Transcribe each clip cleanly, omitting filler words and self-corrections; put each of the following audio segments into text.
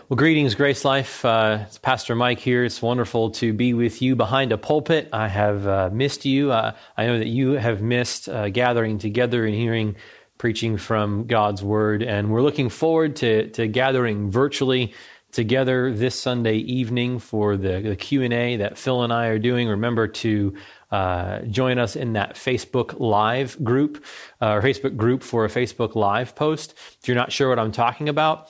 Well, greetings, Grace Life. It's Pastor Mike here. It's wonderful to be with you behind a pulpit. I have missed you. I know that you have missed gathering together and hearing preaching from God's Word, and we're looking forward to gathering virtually together this Sunday evening for the Q&A that Phil and I are doing. Remember to join us in that Facebook Live group, or Facebook group for a Facebook Live post. If you're not sure what I'm talking about,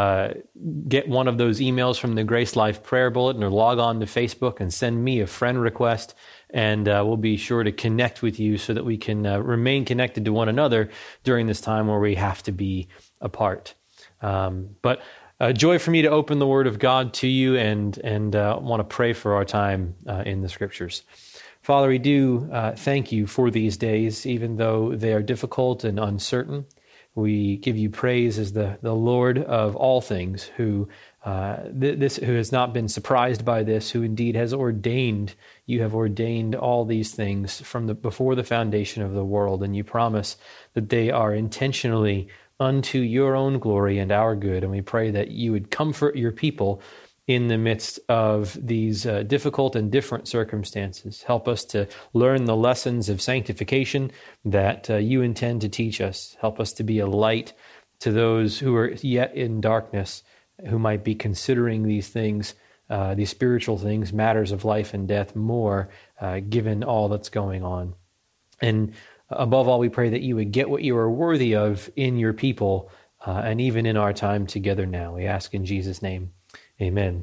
get one of those emails from the Grace Life Prayer Bulletin or log on to Facebook and send me a friend request, and we'll be sure to connect with you so that we can remain connected to one another during this time where we have to be apart. But joy for me to open the Word of God to you and want to pray for our time in the Scriptures. Father, we do thank you for these days, even though they are difficult and uncertain. We give you praise as the Lord of all things, who who has not been surprised by this, who indeed has ordained. You have ordained all these things from before the foundation of the world, and you promise that they are intentionally unto your own glory and our good. And we pray that you would comfort your people in the midst of these difficult and different circumstances. Help us to learn the lessons of sanctification that you intend to teach us. Help us to be a light to those who are yet in darkness, who might be considering these things, these spiritual things, matters of life and death more, given all that's going on. And above all, we pray that you would get what you are worthy of in your people, and even in our time together now. We ask in Jesus' name. Amen.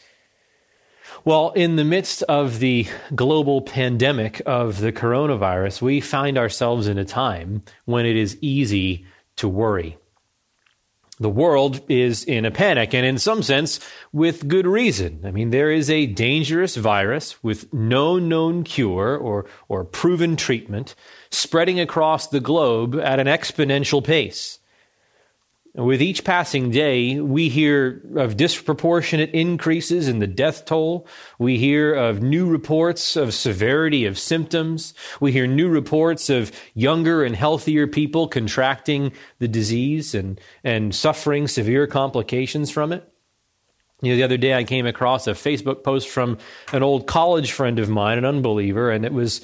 Well, in the midst of the global pandemic of the coronavirus, we find ourselves in a time when it is easy to worry. The world is in a panic, and in some sense, with good reason. I mean, there is a dangerous virus with no known cure or proven treatment spreading across the globe at an exponential pace. With each passing day, we hear of disproportionate increases in the death toll. We hear of new reports of severity of symptoms. We hear new reports of younger and healthier people contracting the disease and suffering severe complications from it. You know, the other day I came across a Facebook post from an old college friend of mine, an unbeliever, and it was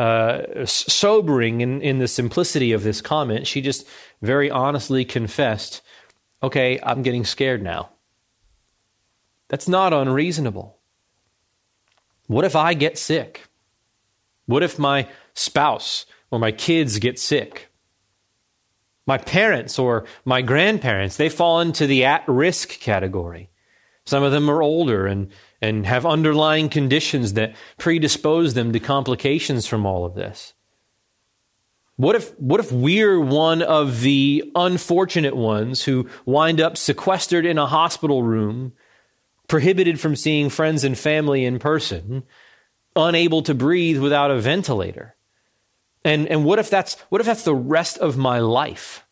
sobering in the simplicity of this comment. She just very honestly confessed, okay, I'm getting scared now. That's not unreasonable. What if I get sick? What if my spouse or my kids get sick? My parents or my grandparents, they fall into the at-risk category. Some of them are older and have underlying conditions that predispose them to complications from all of this. What if we're one of the unfortunate ones who wind up sequestered in a hospital room, prohibited from seeing friends and family in person, unable to breathe without a ventilator? And what if that's the rest of my life?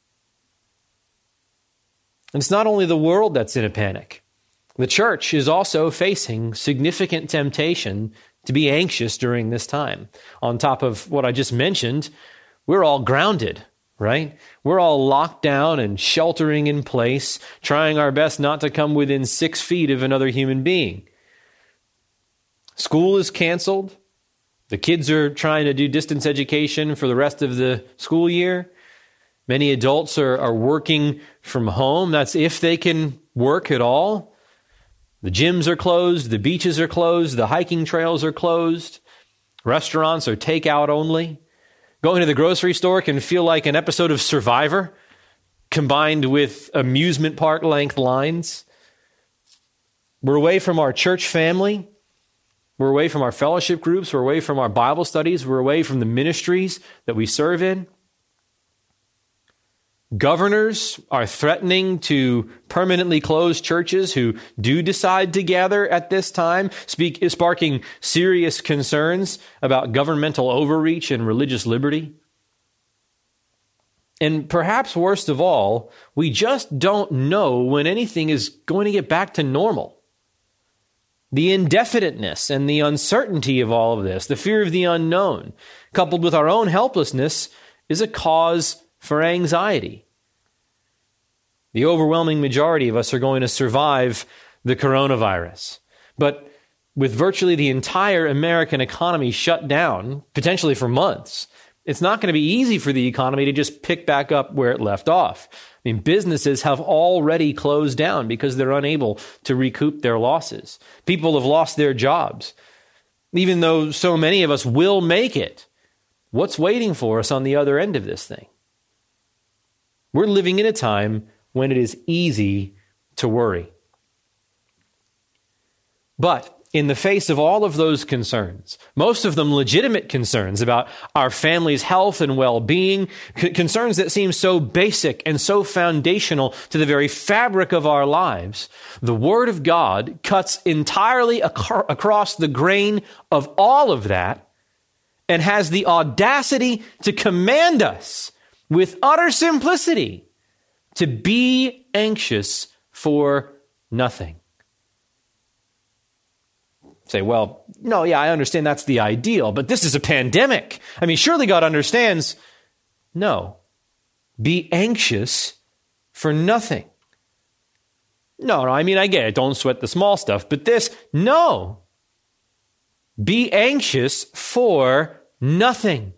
And it's not only the world that's in a panic. The church is also facing significant temptation to be anxious during this time. On top of what I just mentioned, we're all grounded, right? We're all locked down and sheltering in place, trying our best not to come within 6 feet of another human being. School is canceled. The kids are trying to do distance education for the rest of the school year. Many adults are working from home. That's if they can work at all. The gyms are closed, the beaches are closed, the hiking trails are closed, restaurants are takeout only. Going to the grocery store can feel like an episode of Survivor combined with amusement park length lines. We're away from our church family. We're away from our fellowship groups. We're away from our Bible studies. We're away from the ministries that we serve in. Governors are threatening to permanently close churches who do decide to gather at this time, sparking serious concerns about governmental overreach and religious liberty. And perhaps worst of all, we just don't know when anything is going to get back to normal. The indefiniteness and the uncertainty of all of this, the fear of the unknown, coupled with our own helplessness, is a cause for anxiety. The overwhelming majority of us are going to survive the coronavirus. But with virtually the entire American economy shut down, potentially for months, it's not going to be easy for the economy to just pick back up where it left off. I mean, businesses have already closed down because they're unable to recoup their losses. People have lost their jobs. Even though so many of us will make it, what's waiting for us on the other end of this thing? We're living in a time when it is easy to worry. But in the face of all of those concerns, most of them legitimate concerns about our family's health and well-being, concerns that seem so basic and so foundational to the very fabric of our lives, the Word of God cuts entirely across the grain of all of that and has the audacity to command us with utter simplicity to be anxious for nothing. Say, well, no, yeah, I understand that's the ideal, but this is a pandemic. I mean, surely God understands. No. Be anxious for nothing. No, I mean, I get it. Don't sweat the small stuff. But this, no. Be anxious for nothing.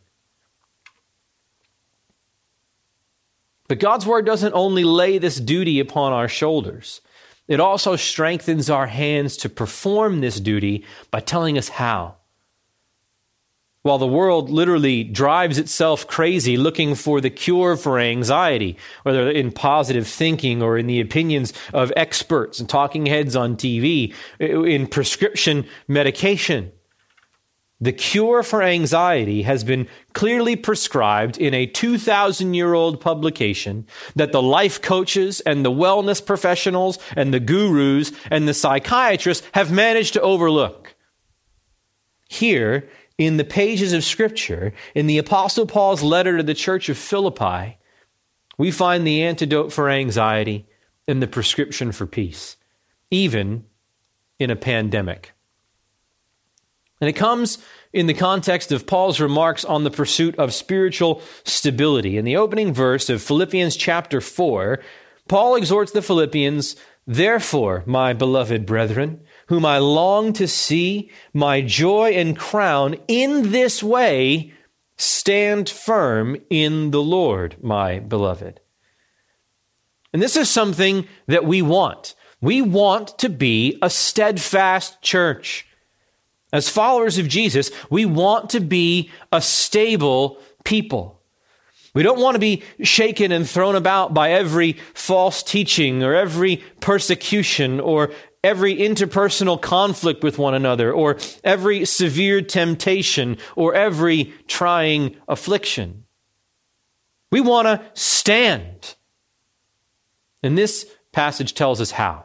But God's Word doesn't only lay this duty upon our shoulders. It also strengthens our hands to perform this duty by telling us how. While the world literally drives itself crazy looking for the cure for anxiety, whether in positive thinking or in the opinions of experts and talking heads on TV, in prescription medication, the cure for anxiety has been clearly prescribed in a 2,000-year-old publication that the life coaches and the wellness professionals and the gurus and the psychiatrists have managed to overlook. Here, in the pages of Scripture, in the Apostle Paul's letter to the church of Philippi, we find the antidote for anxiety and the prescription for peace, even in a pandemic. And it comes in the context of Paul's remarks on the pursuit of spiritual stability. In the opening verse of Philippians chapter 4, Paul exhorts the Philippians, "Therefore, my beloved brethren, whom I long to see, my joy and crown, in this way stand firm in the Lord, my beloved." And this is something that we want. We want to be a steadfast church. As followers of Jesus, we want to be a stable people. We don't want to be shaken and thrown about by every false teaching or every persecution or every interpersonal conflict with one another or every severe temptation or every trying affliction. We want to stand. And this passage tells us how.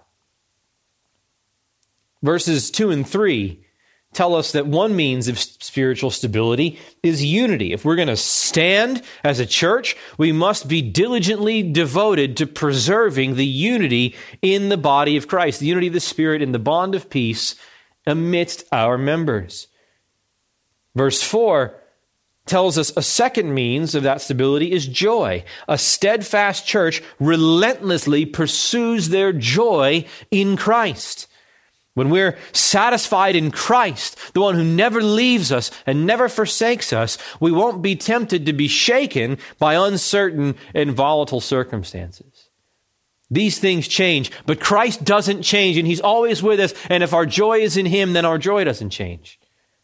Verses 2 and 3 tell us that one means of spiritual stability is unity. If we're going to stand as a church, we must be diligently devoted to preserving the unity in the body of Christ, the unity of the Spirit in the bond of peace amidst our members. Verse 4 tells us a second means of that stability is joy. A steadfast church relentlessly pursues their joy in Christ. When we're satisfied in Christ, the one who never leaves us and never forsakes us, we won't be tempted to be shaken by uncertain and volatile circumstances. These things change, but Christ doesn't change, and He's always with us. And if our joy is in Him, then our joy doesn't change.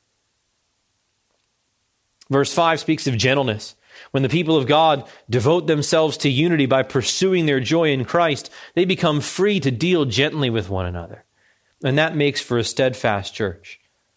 Verse 5 speaks of gentleness. When the people of God devote themselves to unity by pursuing their joy in Christ, they become free to deal gently with one another. And that makes for a steadfast church.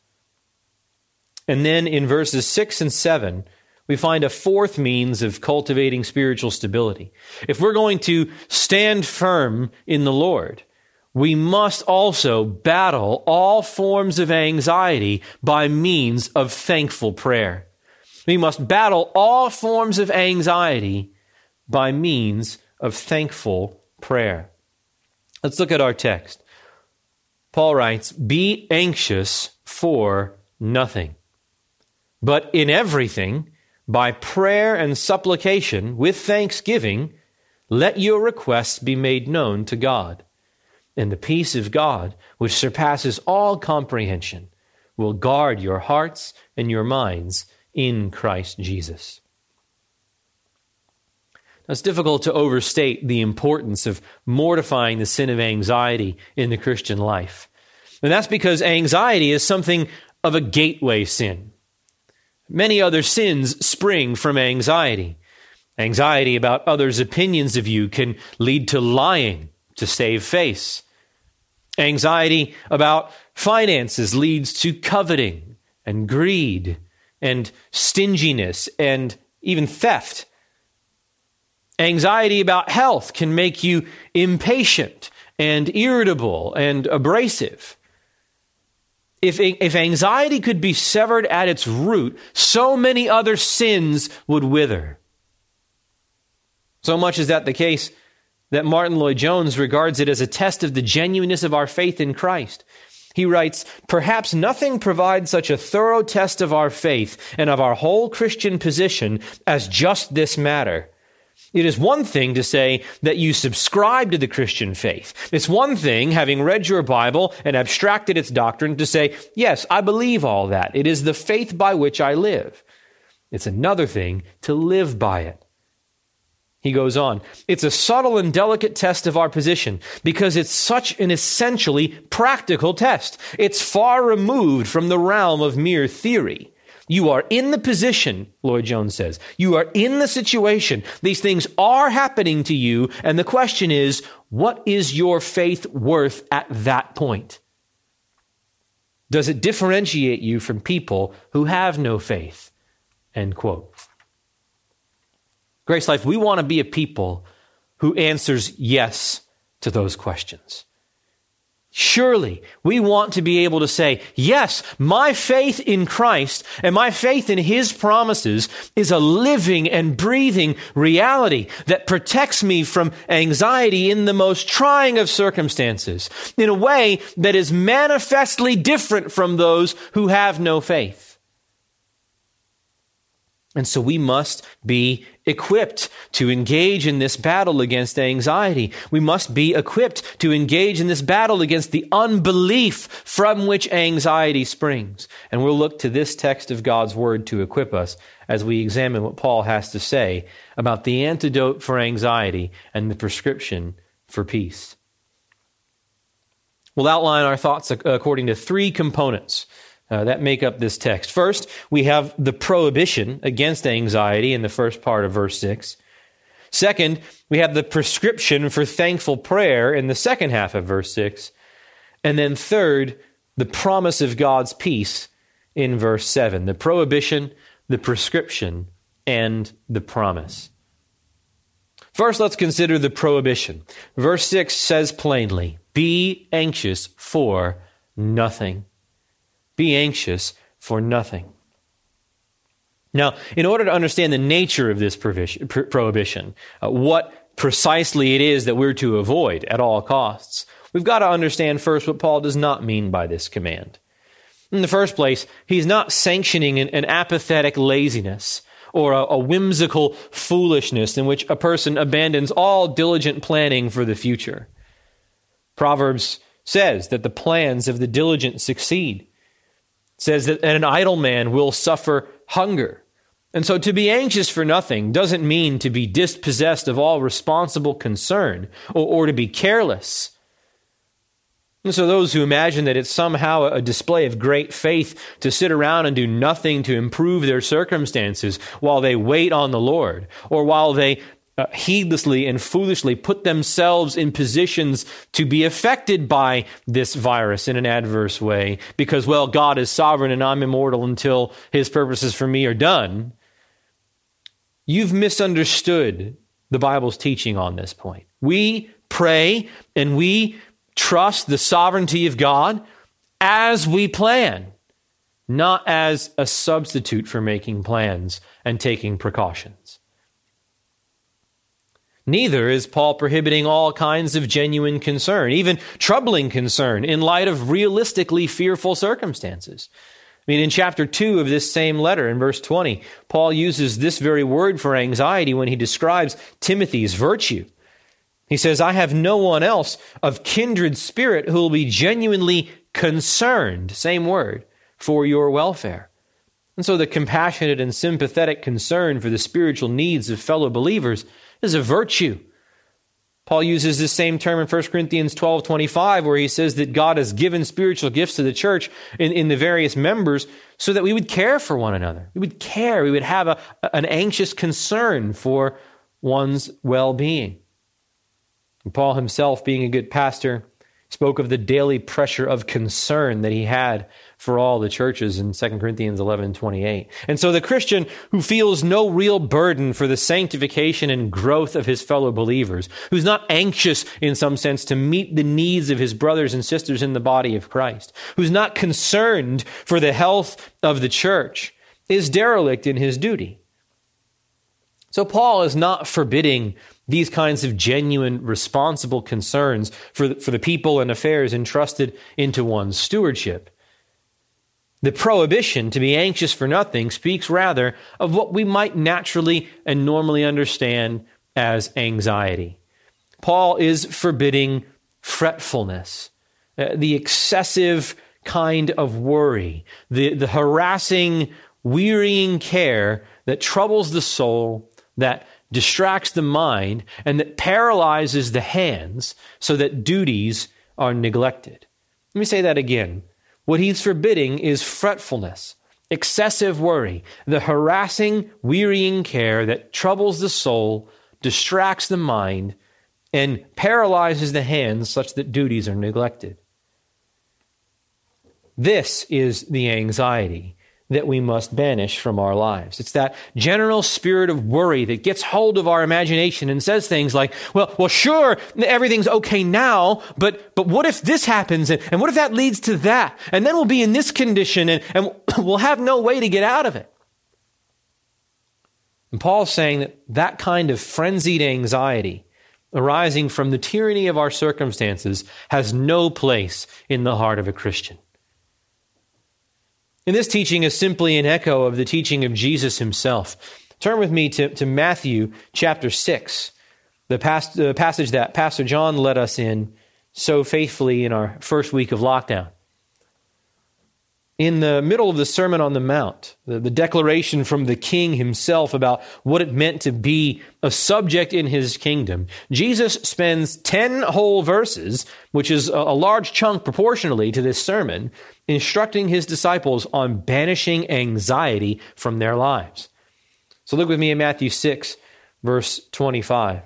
And then in verses 6 and 7, we find a fourth means of cultivating spiritual stability. If we're going to stand firm in the Lord, we must also battle all forms of anxiety by means of thankful prayer. We must battle all forms of anxiety by means of thankful prayer. Let's look at our text. Paul writes, "Be anxious for nothing, but in everything, by prayer and supplication, with thanksgiving, let your requests be made known to God. And the peace of God, which surpasses all comprehension, will guard your hearts and your minds in Christ Jesus. Now, it's difficult to overstate the importance of mortifying the sin of anxiety in the Christian life. And that's because anxiety is something of a gateway sin. Many other sins spring from anxiety. Anxiety about others' opinions of you can lead to lying to save face. Anxiety about finances leads to coveting and greed and stinginess and even theft. Anxiety about health can make you impatient and irritable and abrasive. If anxiety could be severed at its root, so many other sins would wither. So much is that the case that Martin Lloyd-Jones regards it as a test of the genuineness of our faith in Christ. He writes, "Perhaps nothing provides such a thorough test of our faith and of our whole Christian position as just this matter. It is one thing to say that you subscribe to the Christian faith. It's one thing, having read your Bible and abstracted its doctrine, to say, yes, I believe all that. It is the faith by which I live. It's another thing to live by it." He goes on, "It's a subtle and delicate test of our position because it's such an essentially practical test. It's far removed from the realm of mere theory. You are in the position," Lloyd-Jones says, "you are in the situation. These things are happening to you, and the question is, what is your faith worth at that point? Does it differentiate you from people who have no faith?" End quote. Grace Life, we want to be a people who answers yes to those questions. Surely, we want to be able to say, yes, my faith in Christ and my faith in His promises is a living and breathing reality that protects me from anxiety in the most trying of circumstances, in a way that is manifestly different from those who have no faith. And so we must be equipped to engage in this battle against anxiety. We must be equipped to engage in this battle against the unbelief from which anxiety springs. And we'll look to this text of God's Word to equip us as we examine what Paul has to say about the antidote for anxiety and the prescription for peace. We'll outline our thoughts according to three components that make up this text. First, we have the prohibition against anxiety in the first part of verse 6. Second, we have the prescription for thankful prayer in the second half of verse 6. And then third, the promise of God's peace in verse 7. The prohibition, the prescription, and the promise. First, let's consider the prohibition. Verse 6 says plainly, "Be anxious for nothing." Be anxious for nothing. Now, in order to understand the nature of this prohibition, what precisely it is that we're to avoid at all costs, we've got to understand first what Paul does not mean by this command. In the first place, he's not sanctioning an apathetic laziness or a whimsical foolishness in which a person abandons all diligent planning for the future. Proverbs says that the plans of the diligent succeed. Says that an idle man will suffer hunger. And so to be anxious for nothing doesn't mean to be dispossessed of all responsible concern or to be careless. And so those who imagine that it's somehow a display of great faith to sit around and do nothing to improve their circumstances while they wait on the Lord, or while they heedlessly and foolishly put themselves in positions to be affected by this virus in an adverse way because, well, God is sovereign and I'm immortal until His purposes for me are done. You've misunderstood the Bible's teaching on this point. We pray and we trust the sovereignty of God as we plan, not as a substitute for making plans and taking precautions. Neither is Paul prohibiting all kinds of genuine concern, even troubling concern, in light of realistically fearful circumstances. I mean, in chapter 2 of this same letter, in verse 20, Paul uses this very word for anxiety when he describes Timothy's virtue. He says, I have no one else of kindred spirit who will be genuinely concerned, same word, for your welfare. And so the compassionate and sympathetic concern for the spiritual needs of fellow believers is a virtue. Paul uses this same term in 1 Corinthians 12:25, where he says that God has given spiritual gifts to the church in the various members so that we would care for one another. We would care. We would have an anxious concern for one's well-being. And Paul himself, being a good pastor, spoke of the daily pressure of concern that he had for all the churches in 2 Corinthians 11:28. And so the Christian who feels no real burden for the sanctification and growth of his fellow believers, who's not anxious in some sense to meet the needs of his brothers and sisters in the body of Christ, who's not concerned for the health of the church, is derelict in his duty. So Paul is not forbidding these kinds of genuine, responsible concerns for the people and affairs entrusted into one's stewardship. The prohibition to be anxious for nothing speaks rather of what we might naturally and normally understand as anxiety. Paul is forbidding fretfulness, the excessive kind of worry, the harassing, wearying care that troubles the soul, that distracts the mind, and that paralyzes the hands so that duties are neglected. Let me say that again. What he's forbidding is fretfulness, excessive worry, the harassing, wearying care that troubles the soul, distracts the mind, and paralyzes the hands such that duties are neglected. This is the anxiety that we must banish from our lives. It's that general spirit of worry that gets hold of our imagination and says things like, well, sure, everything's okay now, but what if this happens? And what if that leads to that? And then we'll be in this condition and we'll have no way to get out of it. And Paul's saying that kind of frenzied anxiety arising from the tyranny of our circumstances has no place in the heart of a Christian. And this teaching is simply an echo of the teaching of Jesus himself. Turn with me to Matthew chapter 6, the passage that Pastor John led us in so faithfully in our first week of lockdown. In the middle of the Sermon on the Mount, the declaration from the King himself about what it meant to be a subject in his kingdom, Jesus spends 10 whole verses, which is a large chunk proportionally to this sermon, instructing his disciples on banishing anxiety from their lives. So look with me in Matthew 6, verse 25.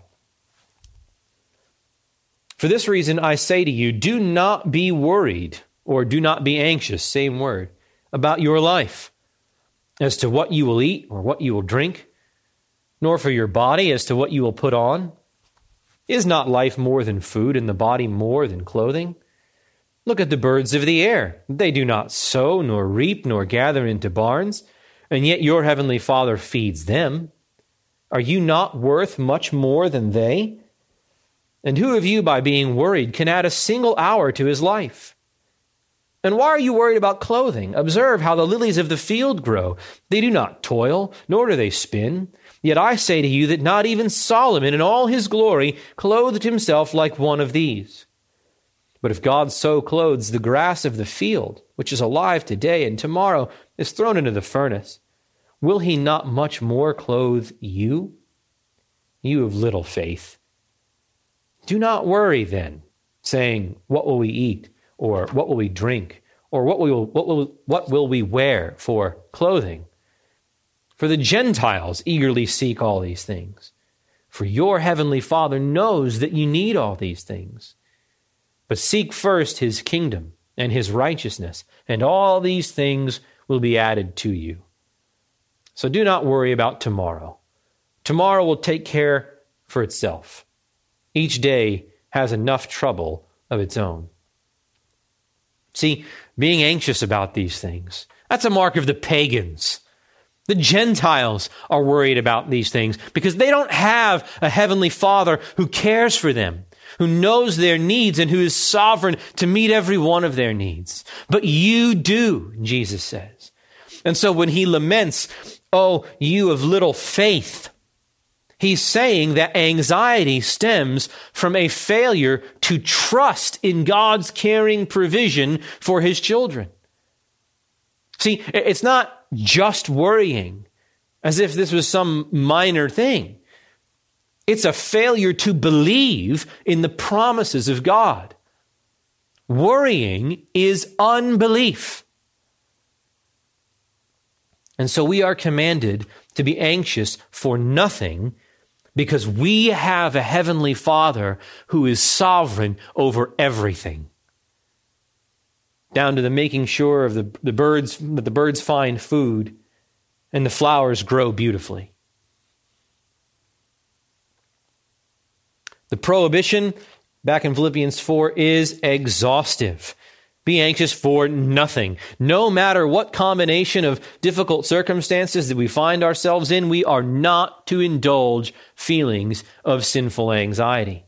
For this reason I say to you, do not be worried, or do not be anxious, same word, about your life, as to what you will eat or what you will drink, nor for your body as to what you will put on. Is not life more than food, and the body more than clothing? Look at the birds of the air. They do not sow, nor reap, nor gather into barns, and yet your heavenly Father feeds them. Are you not worth much more than they? And who of you, by being worried, can add a single hour to his life? And why are you worried about clothing? Observe how the lilies of the field grow. They do not toil, nor do they spin. Yet I say to you that not even Solomon in all his glory clothed himself like one of these. But if God so clothes the grass of the field, which is alive today and tomorrow is thrown into the furnace, will he not much more clothe you? You of little faith. Do not worry then, saying, what will we eat? Or what will we drink? Or what will we wear for clothing? For the Gentiles eagerly seek all these things. For your heavenly Father knows that you need all these things. But seek first his kingdom and his righteousness, and all these things will be added to you. So do not worry about tomorrow. Tomorrow will take care for itself. Each day has enough trouble of its own. See, being anxious about these things, that's a mark of the pagans. The Gentiles are worried about these things because they don't have a heavenly Father who cares for them, who knows their needs and who is sovereign to meet every one of their needs. But you do, Jesus says. And so when he laments, oh, you of little faith, He's saying that anxiety stems from a failure to trust in God's caring provision for his children. See, it's not just worrying as if this was some minor thing. It's a failure to believe in the promises of God. Worrying is unbelief. And so we are commanded to be anxious for nothing because we have a heavenly Father who is sovereign over everything. Down to the making sure of the birds, that the birds find food and the flowers grow beautifully. The prohibition back in Philippians 4 is exhaustive. Be anxious for nothing. No matter what combination of difficult circumstances that we find ourselves in, we are not to indulge feelings of sinful anxiety.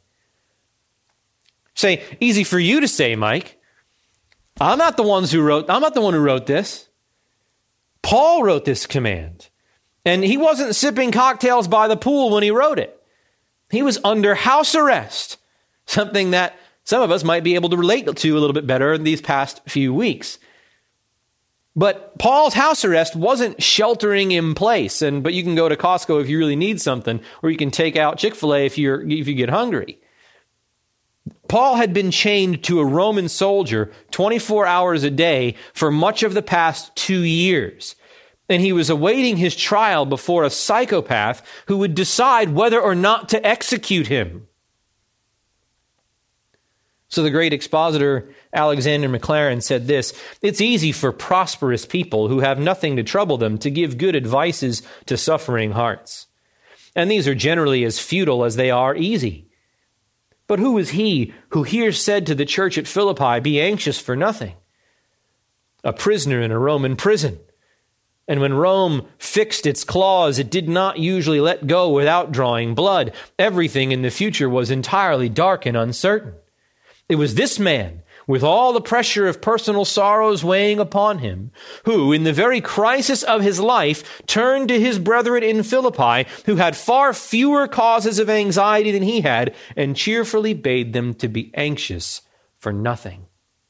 Say, easy for you to say, Mike. I'm not the one who wrote this. Paul wrote this command. And he wasn't sipping cocktails by the pool when he wrote it. He was under house arrest, something that some of us might be able to relate to a little bit better in these past few weeks. But Paul's house arrest wasn't sheltering in place, but you can go to Costco if you really need something, or you can take out Chick-fil-A if you get hungry. Paul had been chained to a Roman soldier 24 hours a day for much of the past 2 years. And he was awaiting his trial before a psychopath who would decide whether or not to execute him. So the great expositor Alexander Maclaren said this: "It's easy for prosperous people who have nothing to trouble them to give good advices to suffering hearts. And these are generally as futile as they are easy. But who is he who here said to the church at Philippi, 'Be anxious for nothing'? A prisoner in a Roman prison. And when Rome fixed its claws, it did not usually let go without drawing blood. Everything in the future was entirely dark and uncertain. It was this man, with all the pressure of personal sorrows weighing upon him, who, in the very crisis of his life, turned to his brethren in Philippi, who had far fewer causes of anxiety than he had, and cheerfully bade them to be anxious for nothing."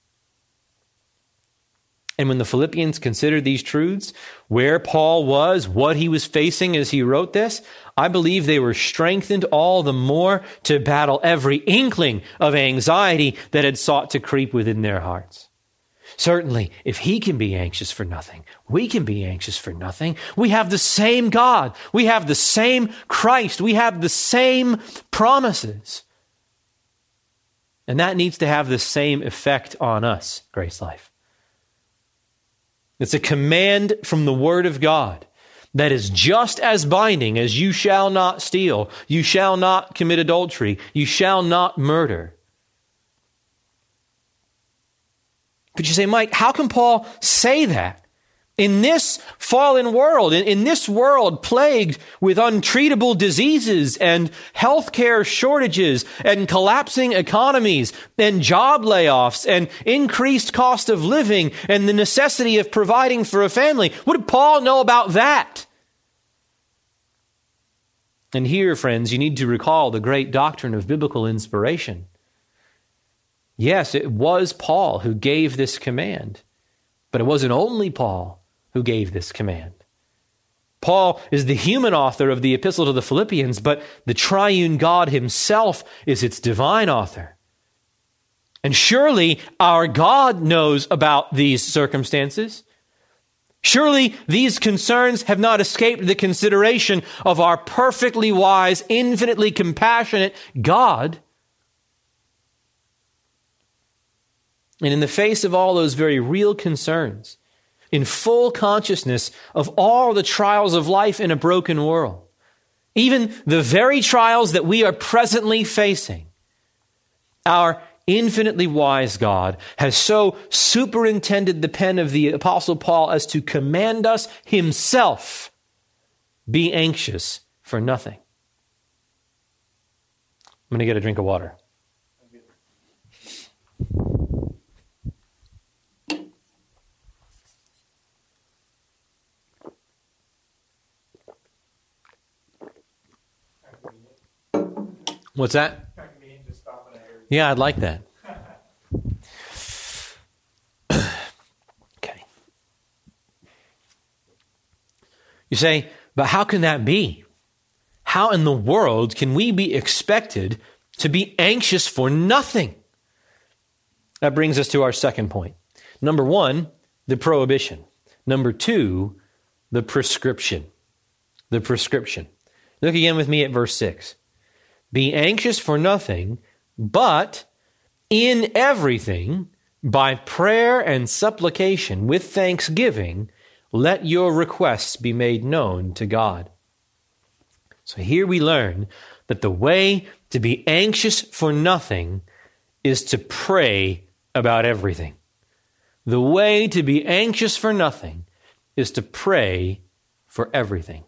And when the Philippians considered these truths, where Paul was, what he was facing as he wrote this, I believe they were strengthened all the more to battle every inkling of anxiety that had sought to creep within their hearts. Certainly, if he can be anxious for nothing, we can be anxious for nothing. We have the same God. We have the same Christ. We have the same promises. And that needs to have the same effect on us, Grace Life. It's a command from the Word of God that is just as binding as "you shall not steal, you shall not commit adultery, you shall not murder." But you say, Mike, how can Paul say that? In this fallen world, in this world plagued with untreatable diseases and healthcare shortages and collapsing economies and job layoffs and increased cost of living and the necessity of providing for a family, what did Paul know about that? And here, friends, you need to recall the great doctrine of biblical inspiration. Yes, it was Paul who gave this command, but it wasn't only Paul who gave this command. Paul is the human author of the epistle to the Philippians, but the triune God himself is its divine author. And surely our God knows about these circumstances. Surely these concerns have not escaped the consideration of our perfectly wise, infinitely compassionate God. And in the face of all those very real concerns, in full consciousness of all the trials of life in a broken world, even the very trials that we are presently facing, our infinitely wise God has so superintended the pen of the Apostle Paul as to command us himself, "Be anxious for nothing." I'm going to get a drink of water. What's that? Yeah, I'd like that. Okay. You say, but how can that be? How in the world can we be expected to be anxious for nothing? That brings us to our second point. Number one, the prohibition. Number two, the prescription. The prescription. Look again with me at verse 6. Be anxious for nothing, but in everything, by prayer and supplication with thanksgiving, let your requests be made known to God. So here we learn that the way to be anxious for nothing is to pray about everything. The way to be anxious for nothing is to pray for everything.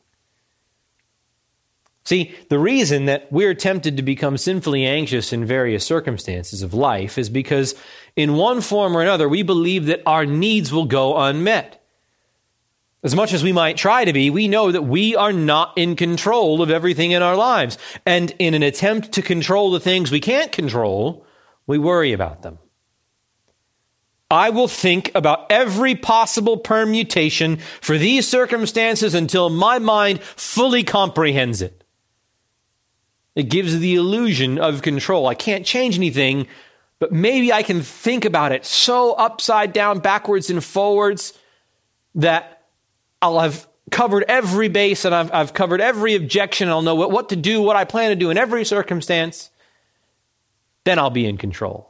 See, the reason that we're tempted to become sinfully anxious in various circumstances of life is because in one form or another, we believe that our needs will go unmet. As much as we might try to be, we know that we are not in control of everything in our lives. And in an attempt to control the things we can't control, we worry about them. I will think about every possible permutation for these circumstances until my mind fully comprehends it. It gives the illusion of control. I can't change anything, but maybe I can think about it so upside down, backwards and forwards that I'll have covered every base and I've covered every objection. I'll know what to do, what I plan to do in every circumstance. Then I'll be in control.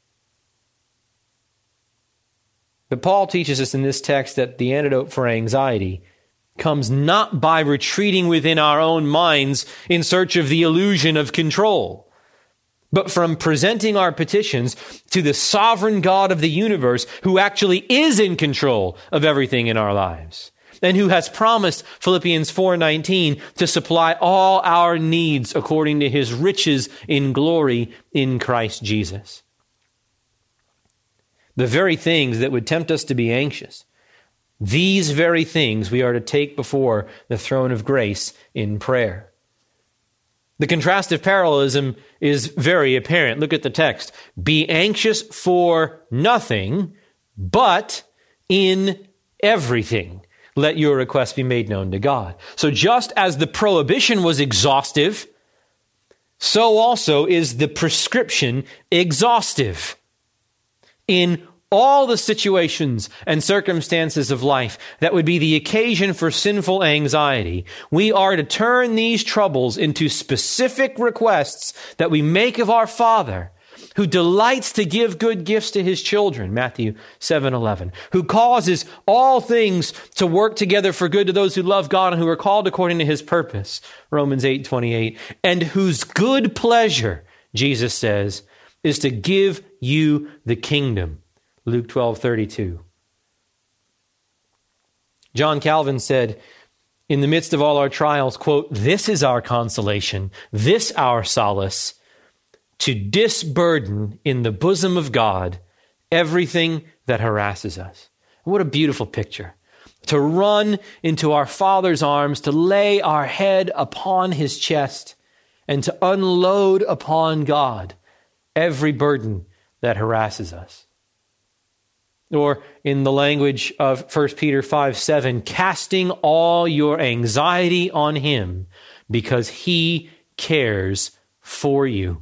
But Paul teaches us in this text that the antidote for anxiety comes not by retreating within our own minds in search of the illusion of control, but from presenting our petitions to the sovereign God of the universe who actually is in control of everything in our lives and who has promised, Philippians 4:19, to supply all our needs according to his riches in glory in Christ Jesus. The very things that would tempt us to be anxious, these very things we are to take before the throne of grace in prayer. The contrastive parallelism is very apparent. Look at the text. Be anxious for nothing, but in everything, let your requests be made known to God. So just as the prohibition was exhaustive, so also is the prescription exhaustive. In all the situations and circumstances of life that would be the occasion for sinful anxiety, we are to turn these troubles into specific requests that we make of our Father, who delights to give good gifts to his children, Matthew 7:11, who causes all things to work together for good to those who love God and who are called according to his purpose, Romans 8:28, and whose good pleasure, Jesus says, is to give you the kingdom, Luke 12:32. John Calvin said, in the midst of all our trials, quote, "This is our consolation, this our solace, to disburden in the bosom of God everything that harasses us." What a beautiful picture. To run into our Father's arms, to lay our head upon his chest, and to unload upon God every burden that harasses us. Or in the language of 1 Peter 5:7, casting all your anxiety on him because he cares for you.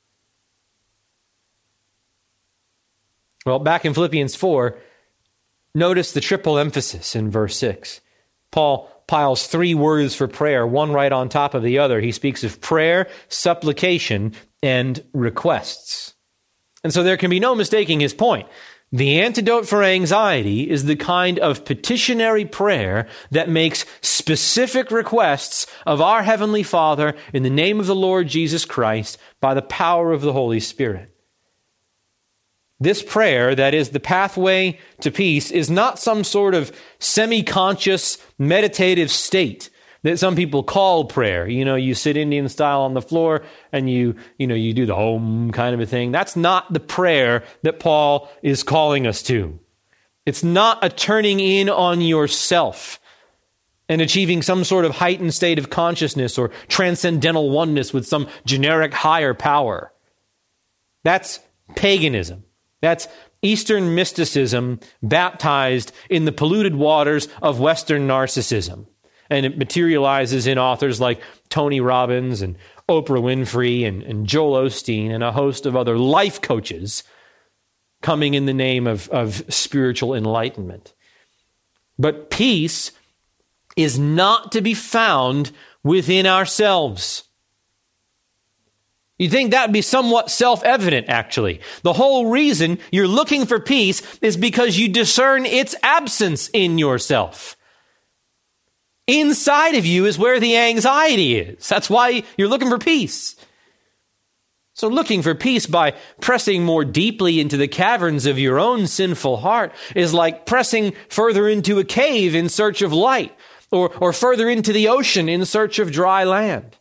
Well, back in Philippians 4, notice the triple emphasis in verse 6. Paul piles three words for prayer, one right on top of the other. He speaks of prayer, supplication, and requests. And so there can be no mistaking his point. The antidote for anxiety is the kind of petitionary prayer that makes specific requests of our Heavenly Father in the name of the Lord Jesus Christ by the power of the Holy Spirit. This prayer, that is the pathway to peace, is not some sort of semi-conscious meditative state that some people call prayer. You know, you sit Indian style on the floor and you do the Om kind of a thing. That's not the prayer that Paul is calling us to. It's not a turning in on yourself and achieving some sort of heightened state of consciousness or transcendental oneness with some generic higher power. That's paganism. That's Eastern mysticism baptized in the polluted waters of Western narcissism. And it materializes in authors like Tony Robbins and Oprah Winfrey and Joel Osteen and a host of other life coaches coming in the name of spiritual enlightenment. But peace is not to be found within ourselves. You'd think that would be somewhat self-evident, actually. The whole reason you're looking for peace is because you discern its absence in yourself. Inside of you is where the anxiety is. That's why you're looking for peace. So looking for peace by pressing more deeply into the caverns of your own sinful heart is like pressing further into a cave in search of light, or further into the ocean in search of dry land.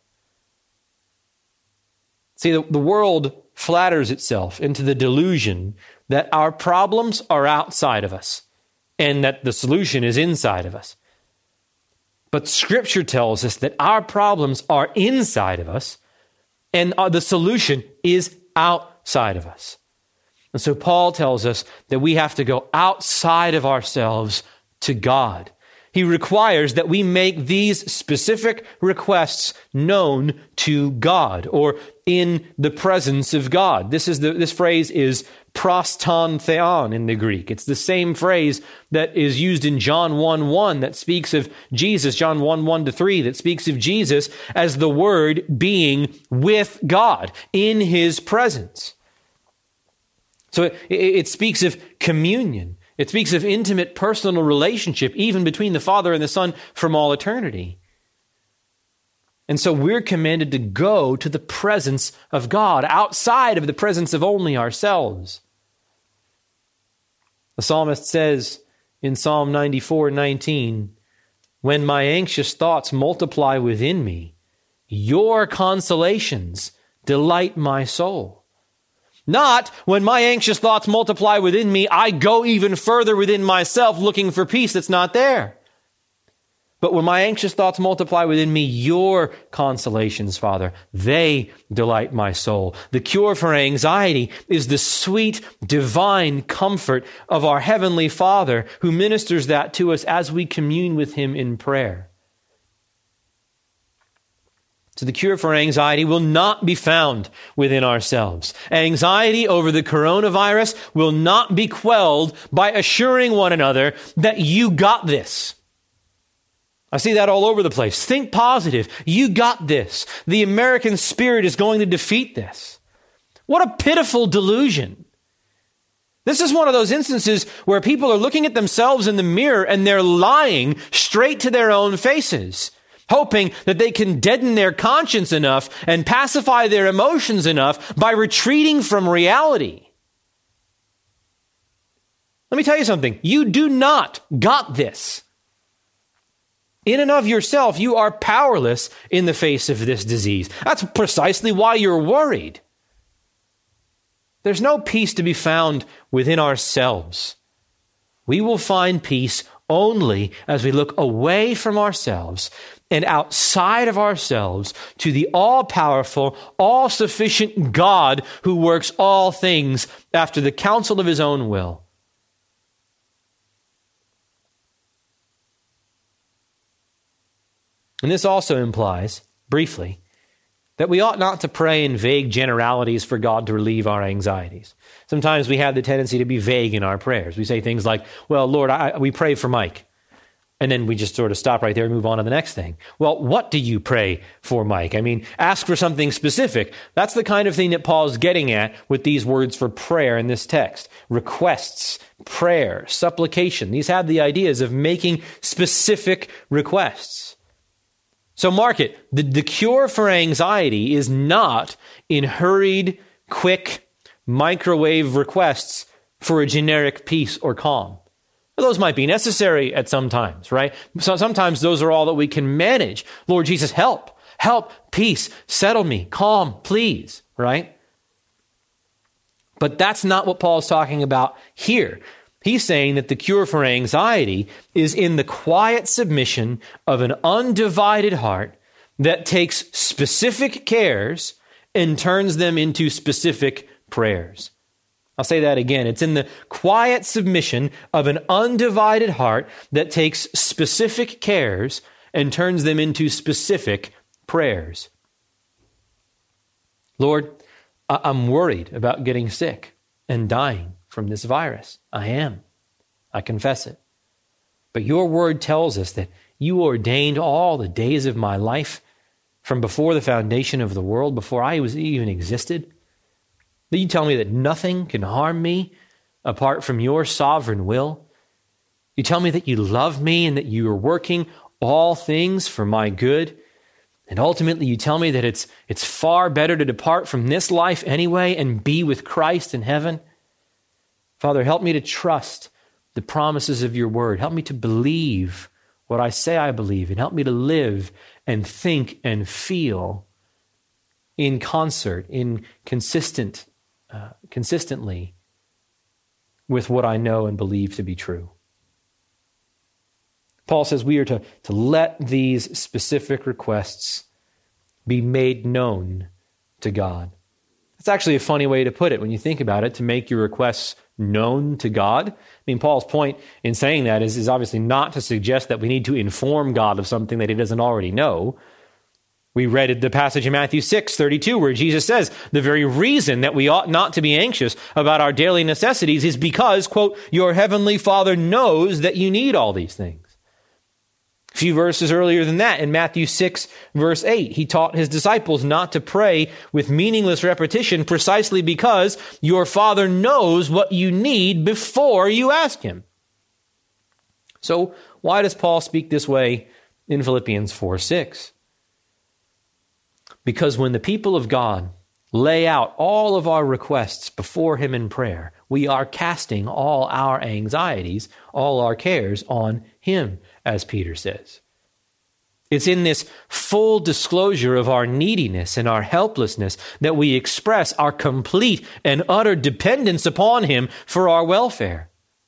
See, the world flatters itself into the delusion that our problems are outside of us and that the solution is inside of us. But Scripture tells us that our problems are inside of us and the solution is outside of us. And so Paul tells us that we have to go outside of ourselves to God. He requires that we make these specific requests known to God, or in the presence of God. This phrase is proston theon in the Greek. It's the same phrase that is used in John 1:1 that speaks of Jesus, John 1:1-3, that speaks of Jesus as the Word being with God in His presence. So it speaks of communion. It speaks of intimate personal relationship, even between the Father and the Son from all eternity. And so we're commanded to go to the presence of God, outside of the presence of only ourselves. The psalmist says in Psalm 94:19, "When my anxious thoughts multiply within me, your consolations delight my soul." Not when my anxious thoughts multiply within me, I go even further within myself looking for peace that's not there. But when my anxious thoughts multiply within me, your consolations, Father, they delight my soul. The cure for anxiety is the sweet, divine comfort of our Heavenly Father who ministers that to us as we commune with Him in prayer. So the cure for anxiety will not be found within ourselves. Anxiety over the coronavirus will not be quelled by assuring one another that you got this. I see that all over the place. Think positive. You got this. The American spirit is going to defeat this. What a pitiful delusion. This is one of those instances where people are looking at themselves in the mirror and they're lying straight to their own faces, hoping that they can deaden their conscience enough and pacify their emotions enough by retreating from reality. Let me tell you something. You do not got this. In and of yourself, you are powerless in the face of this disease. That's precisely why you're worried. There's no peace to be found within ourselves. We will find peace only as we look away from ourselves and outside of ourselves to the all-powerful, all-sufficient God who works all things after the counsel of His own will. And this also implies, briefly, that we ought not to pray in vague generalities for God to relieve our anxieties. Sometimes we have the tendency to be vague in our prayers. We say things like, well, Lord, we pray for Mike. And then we just sort of stop right there and move on to the next thing. Well, what do you pray for Mike? I mean, ask for something specific. That's the kind of thing that Paul's getting at with these words for prayer in this text. Requests, prayer, supplication. These have the ideas of making specific requests. So mark it. The cure for anxiety is not in hurried, quick, microwave requests for a generic peace or calm. Those might be necessary at some times, right? So sometimes those are all that we can manage. Lord Jesus, help, peace, settle me, calm, please, right? But that's not what Paul's talking about here. He's saying that the cure for anxiety is in the quiet submission of an undivided heart that takes specific cares and turns them into specific prayers. I'll say that again. It's in the quiet submission of an undivided heart that takes specific cares and turns them into specific prayers. Lord, I'm worried about getting sick and dying from this virus. I am. I confess it. But your word tells us that you ordained all the days of my life from before the foundation of the world, before I even existed. That you tell me that nothing can harm me apart from your sovereign will. You tell me that you love me and that you are working all things for my good. And ultimately, you tell me that it's far better to depart from this life anyway and be with Christ in heaven. Father, help me to trust the promises of your word. Help me to believe what I say I believe, and help me to live and think and feel in concert, consistently with what I know and believe to be true. Paul says we are to let these specific requests be made known to God. That's actually a funny way to put it when you think about it, to make your requests known to God. I mean, Paul's point in saying that is obviously not to suggest that we need to inform God of something that he doesn't already know. We read the passage in Matthew 6:32 where Jesus says the very reason that we ought not to be anxious about our daily necessities is because, quote, your heavenly Father knows that you need all these things. A few verses earlier than that, in Matthew 6, verse 8, he taught his disciples not to pray with meaningless repetition precisely because your Father knows what you need before you ask him. So why does Paul speak this way in Philippians 4:6? Because when the people of God lay out all of our requests before him in prayer, we are casting all our anxieties, all our cares on him, as Peter says. It's in this full disclosure of our neediness and our helplessness that we express our complete and utter dependence upon him for our welfare.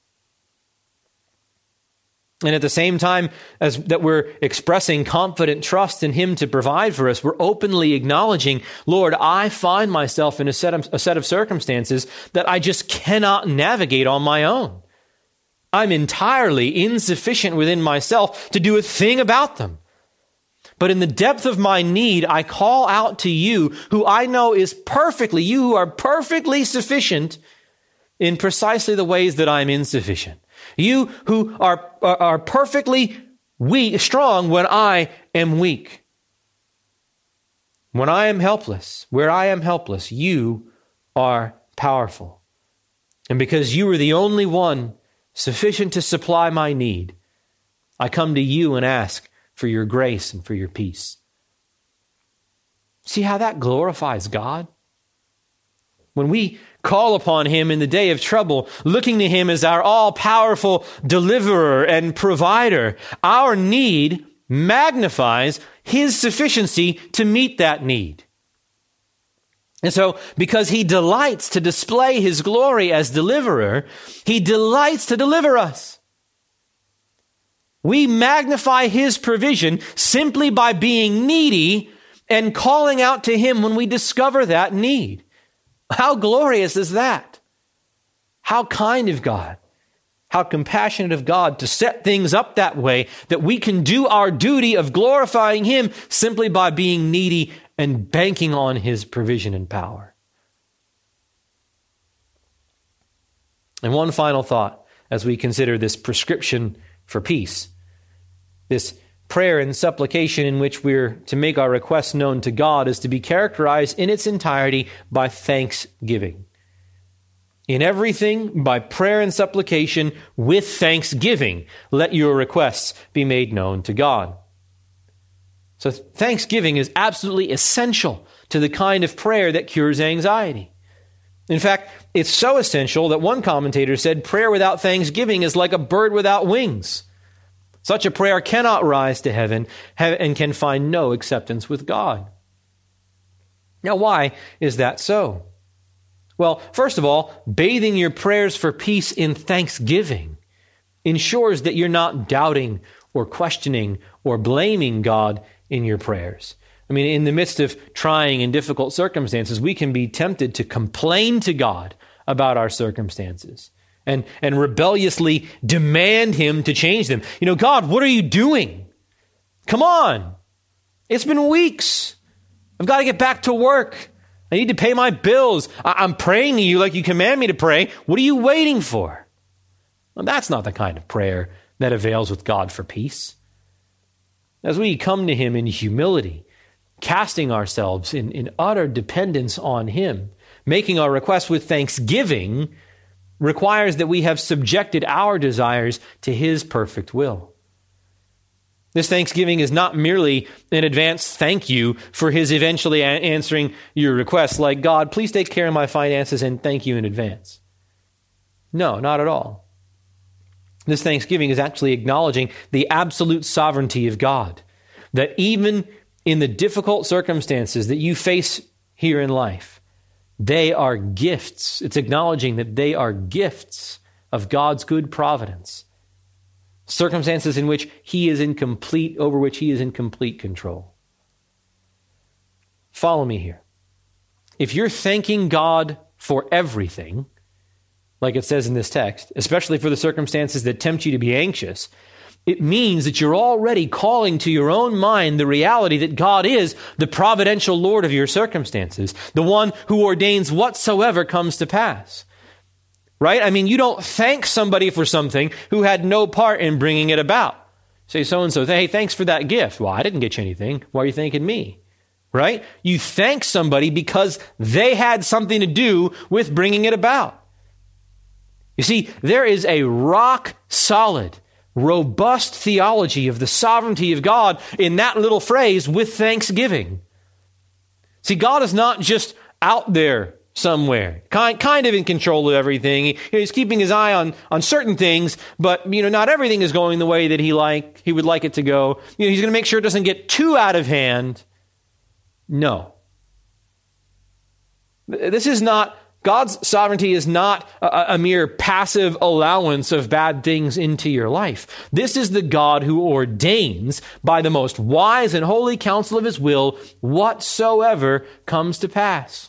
And at the same time as that we're expressing confident trust in him to provide for us, we're openly acknowledging, Lord, I find myself in a set of circumstances that I just cannot navigate on my own. I'm entirely insufficient within myself to do a thing about them. But in the depth of my need, I call out to you, who I know is you who are perfectly sufficient in precisely the ways that I'm insufficient. You who are perfectly strong when I am weak. When I am helpless, where I am helpless, you are powerful. And because you are the only one sufficient to supply my need, I come to you and ask for your grace and for your peace. See how that glorifies God? When we call upon him in the day of trouble, looking to him as our all-powerful deliverer and provider, our need magnifies his sufficiency to meet that need. And so, because he delights to display his glory as deliverer, he delights to deliver us. We magnify his provision simply by being needy and calling out to him when we discover that need. How glorious is that? How kind of God, how compassionate of God to set things up that way that we can do our duty of glorifying him simply by being needy and banking on his provision and power. And one final thought as we consider this prescription for peace, this prayer and supplication in which we're to make our requests known to God is to be characterized in its entirety by thanksgiving. In everything, by prayer and supplication with thanksgiving, let your requests be made known to God. So thanksgiving is absolutely essential to the kind of prayer that cures anxiety. In fact, it's so essential that one commentator said prayer without thanksgiving is like a bird without wings. Such a prayer cannot rise to heaven and can find no acceptance with God. Now, why is that so? Well, first of all, bathing your prayers for peace in thanksgiving ensures that you're not doubting or questioning or blaming God in your prayers. I mean, in the midst of trying and difficult circumstances, we can be tempted to complain to God about our circumstances and rebelliously demand Him to change them. You know, God, what are you doing? Come on. It's been weeks. I've got to get back to work. I need to pay my bills. I'm praying to you like you command me to pray. What are you waiting for? Well, that's not the kind of prayer that avails with God for peace. As we come to Him in humility, casting ourselves in utter dependence on Him, making our requests with thanksgiving requires that we have subjected our desires to His perfect will. This thanksgiving is not merely an advance thank you for His eventually answering your requests, like, God, please take care of my finances and thank you in advance. No, not at all. This thanksgiving is actually acknowledging the absolute sovereignty of God, that even in the difficult circumstances that you face here in life, they are gifts. It's acknowledging that they are gifts of God's good providence. Circumstances in which over which He is in complete control. Follow me here. If you're thanking God for everything, like it says in this text, especially for the circumstances that tempt you to be anxious, it means that you're already calling to your own mind the reality that God is the providential Lord of your circumstances, the one who ordains whatsoever comes to pass. Right? I mean, you don't thank somebody for something who had no part in bringing it about. Say so-and-so, hey, thanks for that gift. Well, I didn't get you anything. Why are you thanking me? Right? You thank somebody because they had something to do with bringing it about. You see, there is a rock-solid, robust theology of the sovereignty of God in that little phrase, with thanksgiving. See, God is not just out there somewhere, kind of in control of everything. He's keeping His eye on certain things, but not everything is going the way that He would like it to go. He's going to make sure it doesn't get too out of hand. No. This is not, God's sovereignty is not a mere passive allowance of bad things into your life. This is the God who ordains by the most wise and holy counsel of His will whatsoever comes to pass.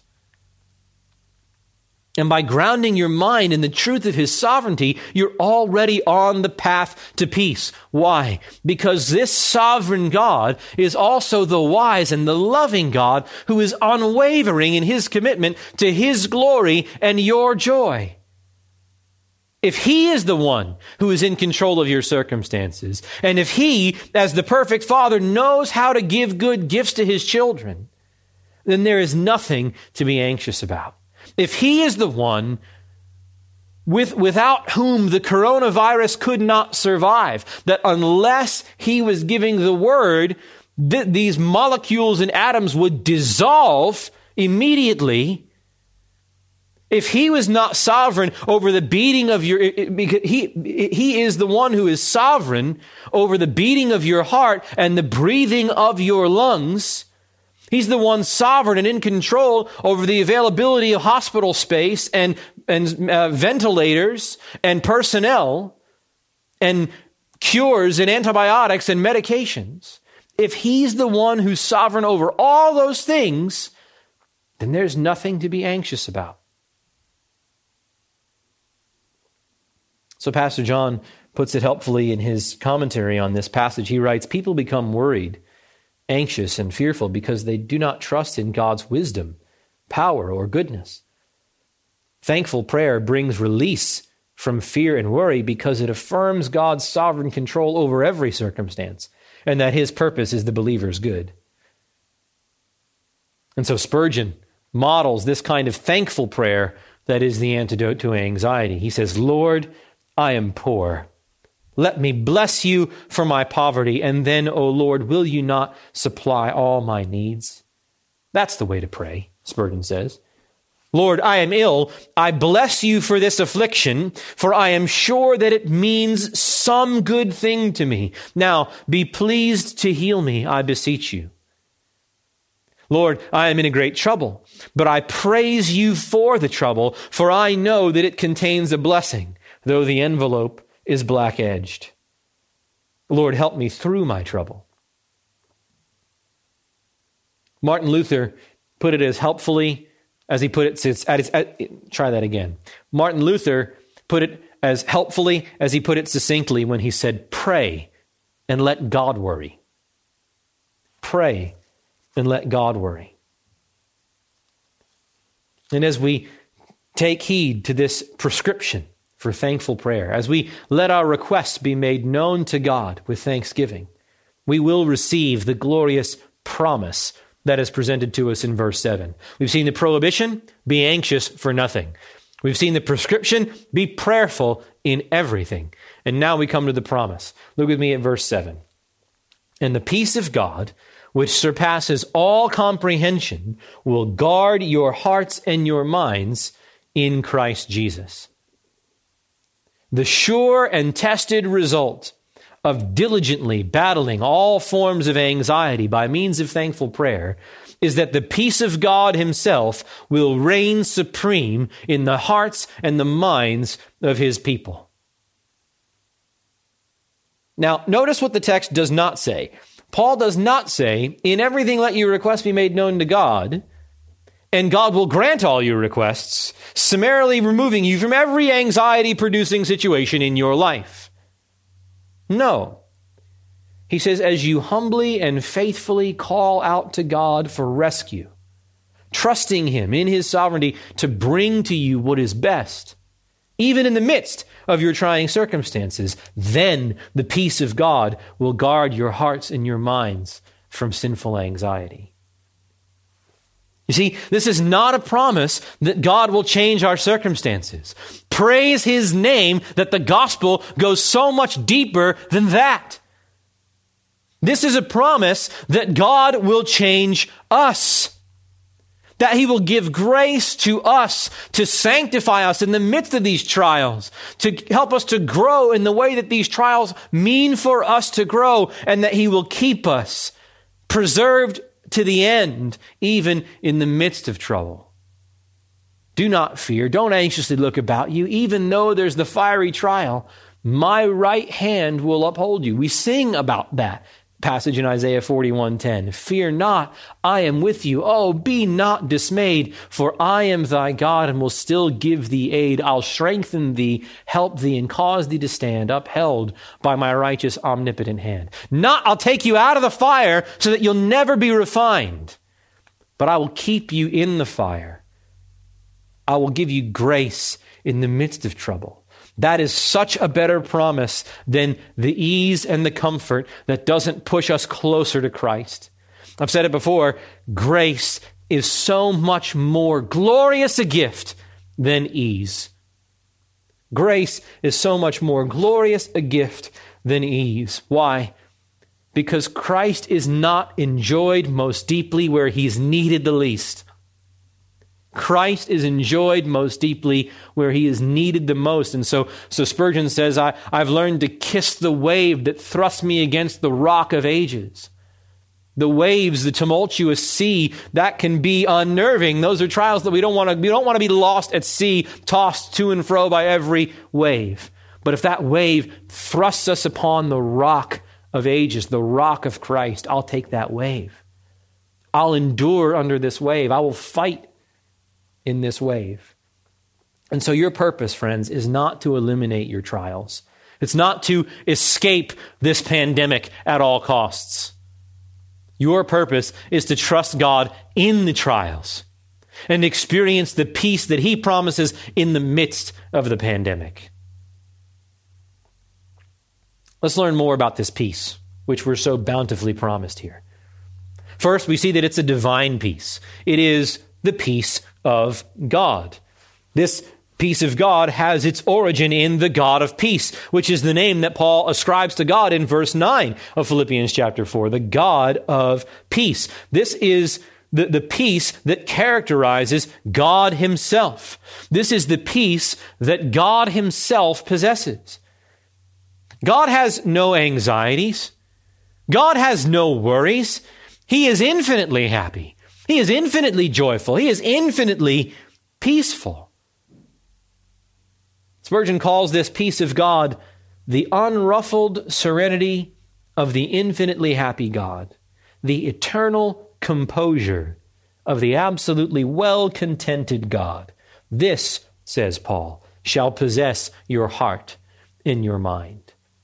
And by grounding your mind in the truth of His sovereignty, you're already on the path to peace. Why? Because this sovereign God is also the wise and the loving God who is unwavering in His commitment to His glory and your joy. If He is the one who is in control of your circumstances, and if He, as the perfect Father, knows how to give good gifts to His children, then there is nothing to be anxious about. If He is the one without whom the coronavirus could not survive, that unless He was giving the word, these molecules and atoms would dissolve immediately. If He was not sovereign over the beating of your, because He is the one who is sovereign over the beating of your heart and the breathing of your lungs. He's the one sovereign and in control over the availability of hospital space and ventilators and personnel and cures and antibiotics and medications. If He's the one who's sovereign over all those things, then there's nothing to be anxious about. So Pastor John puts it helpfully in his commentary on this passage. He writes, people become worried, anxious, and fearful because they do not trust in God's wisdom, power, or goodness. Thankful prayer brings release from fear and worry because it affirms God's sovereign control over every circumstance and that His purpose is the believer's good. And so Spurgeon models this kind of thankful prayer that is the antidote to anxiety. He says, Lord, I am poor. Let me bless you for my poverty, and then, O Lord, will you not supply all my needs? That's the way to pray, Spurgeon says. Lord, I am ill. I bless you for this affliction, for I am sure that it means some good thing to me. Now, be pleased to heal me, I beseech you. Lord, I am in a great trouble, but I praise you for the trouble, for I know that it contains a blessing, though the envelope is black-edged. Lord, help me through my trouble. Martin Luther put it as helpfully as he put it, try that again. Martin Luther put it as helpfully as he put it succinctly when he said, pray and let God worry. Pray and let God worry. And as we take heed to this prescription for thankful prayer, as we let our requests be made known to God with thanksgiving, we will receive the glorious promise that is presented to us in verse 7. We've seen the prohibition, be anxious for nothing. We've seen the prescription, be prayerful in everything. And now we come to the promise. Look with me at verse 7. And the peace of God, which surpasses all comprehension, will guard your hearts and your minds in Christ Jesus. The sure and tested result of diligently battling all forms of anxiety by means of thankful prayer is that the peace of God himself will reign supreme in the hearts and the minds of his people. Now, notice what the text does not say. Paul does not say, in everything let your requests be made known to God, and God will grant all your requests, summarily removing you from every anxiety-producing situation in your life. No. He says, as you humbly and faithfully call out to God for rescue, trusting him in his sovereignty to bring to you what is best, even in the midst of your trying circumstances, then the peace of God will guard your hearts and your minds from sinful anxiety. You see, this is not a promise that God will change our circumstances. Praise his name that the gospel goes so much deeper than that. This is a promise that God will change us. That he will give grace to us to sanctify us in the midst of these trials, to help us to grow in the way that these trials mean for us to grow, and that he will keep us preserved to the end, even in the midst of trouble. Do not fear. Don't anxiously look about you. Even though there's the fiery trial, my right hand will uphold you. We sing about that passage in Isaiah 41:10. Fear not, I am with you. Oh, be not dismayed, for I am thy God and will still give thee aid. I'll strengthen thee, help thee, and cause thee to stand upheld by my righteous omnipotent hand. Not, I'll take you out of the fire so that you'll never be refined, but I will keep you in the fire. I will give you grace in the midst of trouble. That is such a better promise than the ease and the comfort that doesn't push us closer to Christ. I've said it before, grace is so much more glorious a gift than ease. Grace is so much more glorious a gift than ease. Why? Because Christ is not enjoyed most deeply where he's needed the least. Christ is enjoyed most deeply where he is needed the most. And so Spurgeon says, I've learned to kiss the wave that thrusts me against the rock of ages. The waves, the tumultuous sea, that can be unnerving. Those are trials that we don't want to be lost at sea, tossed to and fro by every wave. But if that wave thrusts us upon the rock of ages, the rock of Christ, I'll take that wave. I'll endure under this wave. I will fight in this wave. And so your purpose, friends, is not to eliminate your trials. It's not to escape this pandemic at all costs. Your purpose is to trust God in the trials and experience the peace that he promises in the midst of the pandemic. Let's learn more about this peace, which we're so bountifully promised here. First, we see that it's a divine peace. It is the peace of God. This peace of God has its origin in the God of peace, which is the name that Paul ascribes to God in verse 9 of Philippians chapter 4, the God of peace. This is the peace that characterizes God himself. This is the peace that God himself possesses. God has no anxieties. God has no worries. He is infinitely happy. He is infinitely joyful. He is infinitely peaceful. Spurgeon calls this peace of God the unruffled serenity of the infinitely happy God, the eternal composure of the absolutely well-contented God. This, says Paul, shall possess your heart and your mind.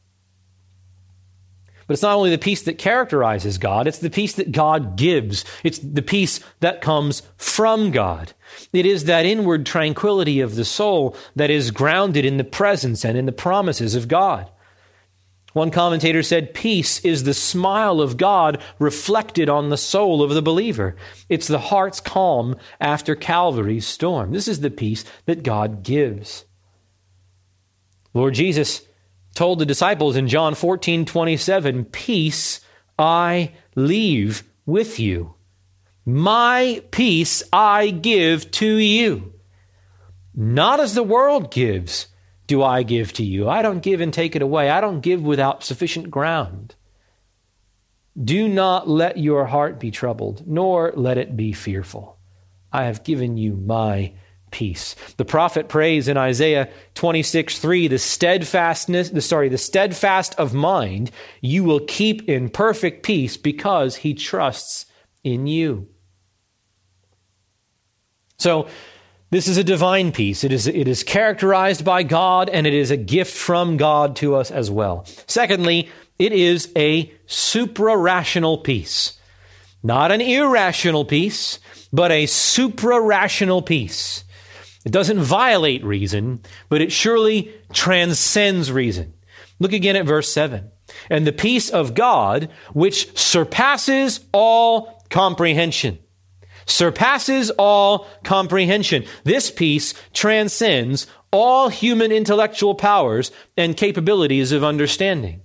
But it's not only the peace that characterizes God, it's the peace that God gives. It's the peace that comes from God. It is that inward tranquility of the soul that is grounded in the presence and in the promises of God. One commentator said, peace is the smile of God reflected on the soul of the believer. It's the heart's calm after Calvary's storm. This is the peace that God gives. Lord Jesus told the disciples in John 14:27, peace I leave with you. My peace I give to you. Not as the world gives do I give to you. I don't give and take it away. I don't give without sufficient ground. Do not let your heart be troubled, nor let it be fearful. I have given you my peace. The prophet prays in Isaiah 26:3, the steadfast of mind you will keep in perfect peace because he trusts in you. So this is a divine peace. It is characterized by God, and it is a gift from God to us as well. Secondly, it is a supra-rational peace. Not an irrational peace, but a supra-rational peace. It doesn't violate reason, but it surely transcends reason. Look again at verse 7. And the peace of God, which surpasses all comprehension. Surpasses all comprehension. This peace transcends all human intellectual powers and capabilities of understanding.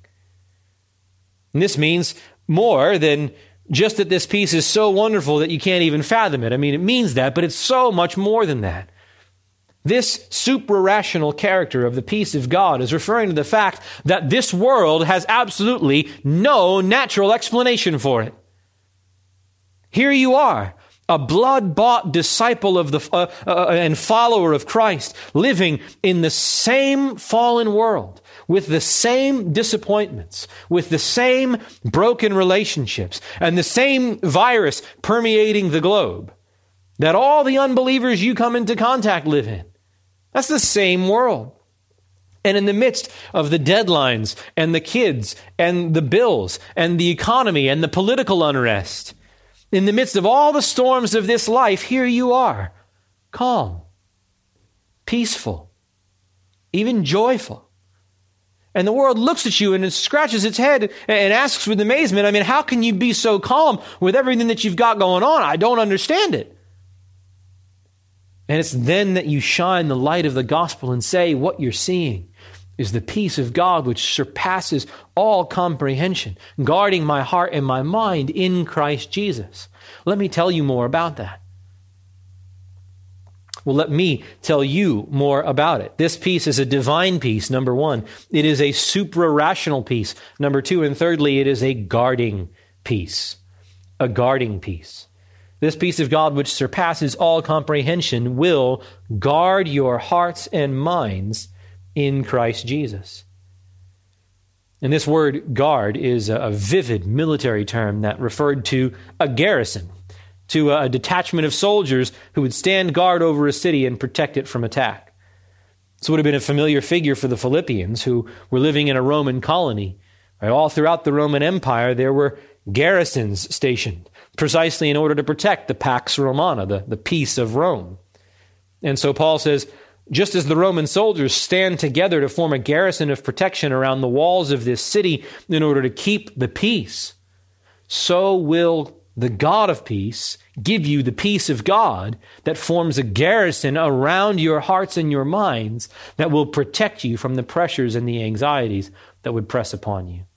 And this means more than just that this peace is so wonderful that you can't even fathom it. I mean, it means that, but it's so much more than that. This supra-rational character of the peace of God is referring to the fact that this world has absolutely no natural explanation for it. Here you are, a blood-bought disciple of and follower of Christ, living in the same fallen world, with the same disappointments, with the same broken relationships, and the same virus permeating the globe that all the unbelievers you come into contact live in. That's the same world. And in the midst of the deadlines and the kids and the bills and the economy and the political unrest, in the midst of all the storms of this life, here you are, calm, peaceful, even joyful. And the world looks at you and it scratches its head and asks with amazement, I mean, how can you be so calm with everything that you've got going on? I don't understand it. And it's then that you shine the light of the gospel and say what you're seeing is the peace of God which surpasses all comprehension, guarding my heart and my mind in Christ Jesus. Let me tell you more about that. Well, let me tell you more about it. This peace is a divine peace, number one. It is a supra-rational peace, number two. And thirdly, it is a guarding peace. A guarding peace. This peace of God, which surpasses all comprehension, will guard your hearts and minds in Christ Jesus. And this word guard is a vivid military term that referred to a garrison, to a detachment of soldiers who would stand guard over a city and protect it from attack. This would have been a familiar figure for the Philippians who were living in a Roman colony. Right? All throughout the Roman Empire, there were garrisons stationed, precisely in order to protect the Pax Romana, the peace of Rome. And so Paul says, just as the Roman soldiers stand together to form a garrison of protection around the walls of this city in order to keep the peace, so will the God of peace give you the peace of God that forms a garrison around your hearts and your minds that will protect you from the pressures and the anxieties that would press upon you.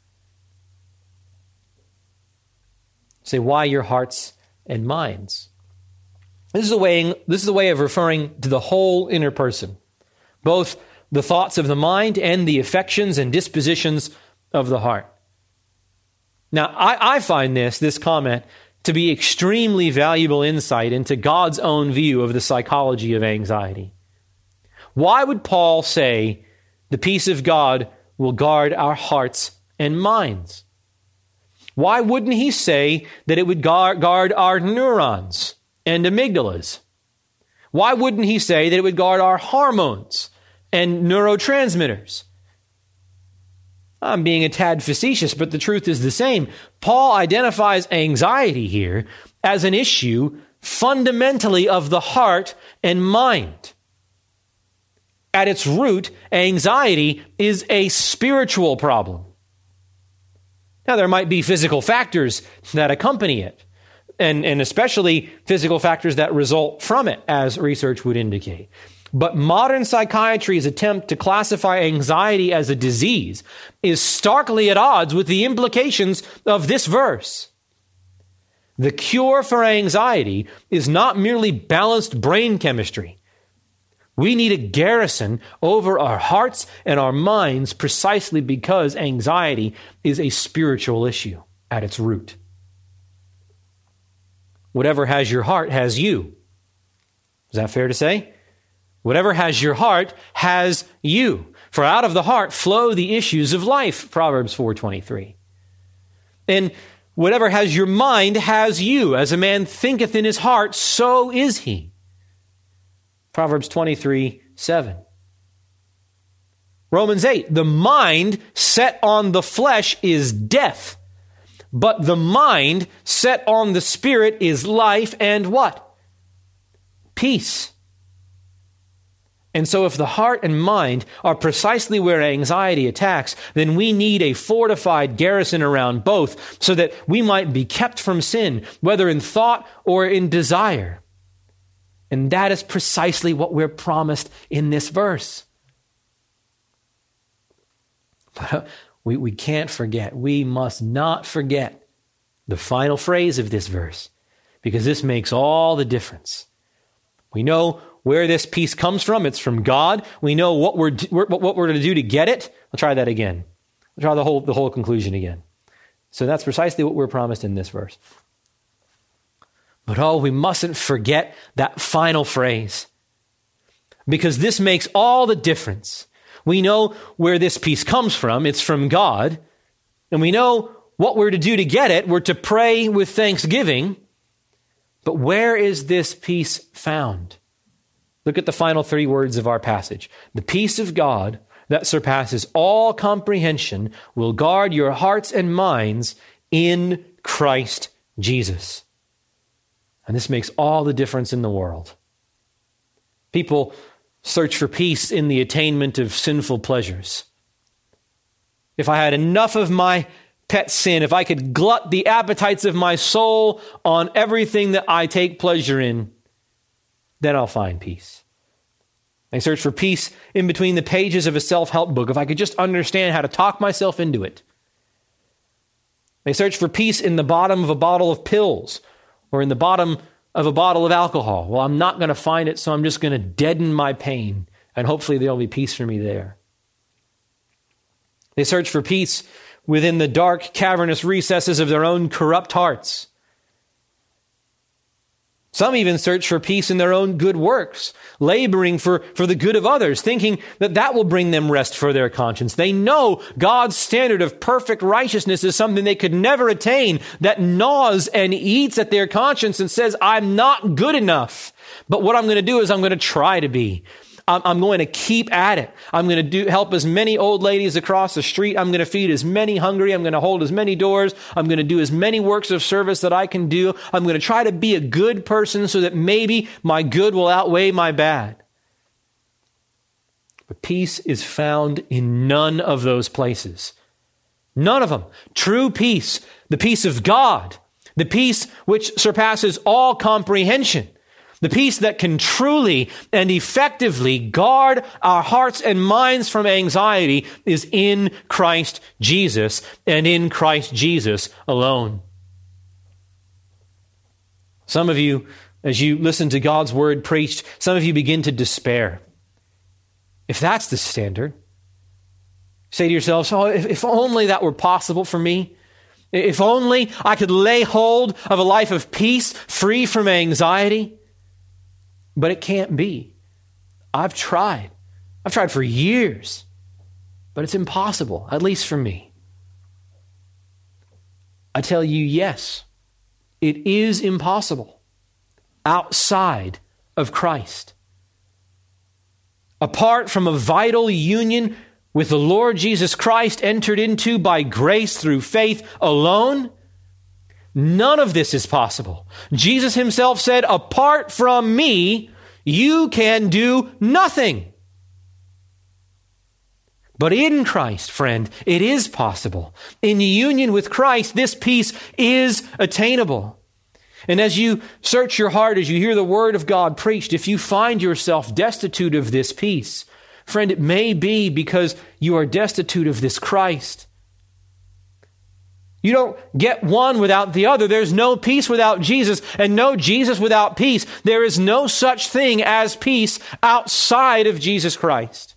Say, why your hearts and minds? This is a way of referring to the whole inner person, both the thoughts of the mind and the affections and dispositions of the heart. Now, I find this comment to be extremely valuable insight into God's own view of the psychology of anxiety. Why would Paul say the peace of God will guard our hearts and minds? Why wouldn't he say that it would guard our neurons and amygdalas? Why wouldn't he say that it would guard our hormones and neurotransmitters? I'm being a tad facetious, but the truth is the same. Paul identifies anxiety here as an issue fundamentally of the heart and mind. At its root, anxiety is a spiritual problem. Now, there might be physical factors that accompany it, and especially physical factors that result from it, as research would indicate. But modern psychiatry's attempt to classify anxiety as a disease is starkly at odds with the implications of this verse. The cure for anxiety is not merely balanced brain chemistry. We need a garrison over our hearts and our minds precisely because anxiety is a spiritual issue at its root. Whatever has your heart has you. Is that fair to say? Whatever has your heart has you. For out of the heart flow the issues of life, Proverbs 4:23. And whatever has your mind has you. As a man thinketh in his heart, so is he. Proverbs 23:7. Romans 8, the mind set on the flesh is death, but the mind set on the spirit is life and what? Peace. And so if the heart and mind are precisely where anxiety attacks, then we need a fortified garrison around both so that we might be kept from sin, whether in thought or in desire. And that is precisely what we're promised in this verse. But we can't forget, we must not forget the final phrase of this verse, because this makes all the difference. We know where this peace comes from. It's from God. We know what we're going to do to get it. I'll try that again. I'll try the whole conclusion again. So that's precisely what we're promised in this verse. But we mustn't forget that final phrase, because this makes all the difference. We know where this peace comes from. It's from God. And we know what we're to do to get it. We're to pray with thanksgiving. But where is this peace found? Look at the final 3 words of our passage. The peace of God that surpasses all comprehension will guard your hearts and minds in Christ Jesus. And this makes all the difference in the world. People search for peace in the attainment of sinful pleasures. If I had enough of my pet sin, if I could glut the appetites of my soul on everything that I take pleasure in, then I'll find peace. I search for peace in between the pages of a self-help book, if I could just understand how to talk myself into it. They search for peace in the bottom of a bottle of pills or in the bottom of a bottle of alcohol. Well, I'm not going to find it, so I'm just going to deaden my pain, and hopefully there'll be peace for me there. They search for peace within the dark, cavernous recesses of their own corrupt hearts. Some even search for peace in their own good works, laboring for the good of others, thinking that that will bring them rest for their conscience. They know God's standard of perfect righteousness is something they could never attain, that gnaws and eats at their conscience and says, I'm not good enough. But what I'm going to do is I'm going to try to be. I'm going to keep at it. I'm going to help as many old ladies across the street. I'm going to feed as many hungry. I'm going to hold as many doors. I'm going to do as many works of service that I can do. I'm going to try to be a good person so that maybe my good will outweigh my bad. But peace is found in none of those places. None of them. True peace, the peace of God, the peace which surpasses all comprehension, the peace that can truly and effectively guard our hearts and minds from anxiety is in Christ Jesus and in Christ Jesus alone. Some of you, as you listen to God's word preached, some of you begin to despair. If that's the standard, say to yourselves, if only that were possible for me. If only I could lay hold of a life of peace, free from anxiety. But it can't be. I've tried. I've tried for years. But it's impossible, at least for me. I tell you, yes, it is impossible outside of Christ. Apart from a vital union with the Lord Jesus Christ entered into by grace through faith alone, none of this is possible. Jesus himself said, apart from me, you can do nothing. But in Christ, friend, it is possible. In union with Christ, this peace is attainable. And as you search your heart, as you hear the word of God preached, if you find yourself destitute of this peace, friend, it may be because you are destitute of this Christ. You don't get one without the other. There's no peace without Jesus and no Jesus without peace. There is no such thing as peace outside of Jesus Christ.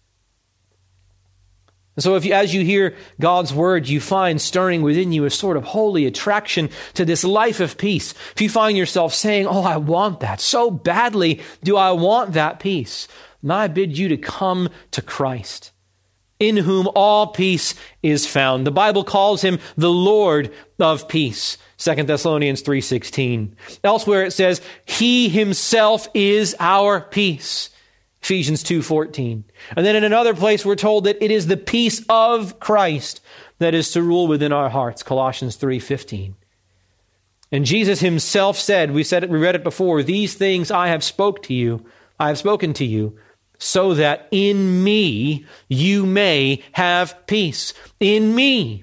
And so as you hear God's word, you find stirring within you a sort of holy attraction to this life of peace. If you find yourself saying, oh, I want that so badly, do I want that peace? And I bid you to come to Christ, in whom all peace is found. The Bible calls him the Lord of peace. 2 Thessalonians 3:16. Elsewhere it says, he himself is our peace. Ephesians 2:14. And then in another place we're told that it is the peace of Christ that is to rule within our hearts. Colossians 3:15. And Jesus himself said, we read it before, these things I have spoken to you, so that in me you may have peace. In me.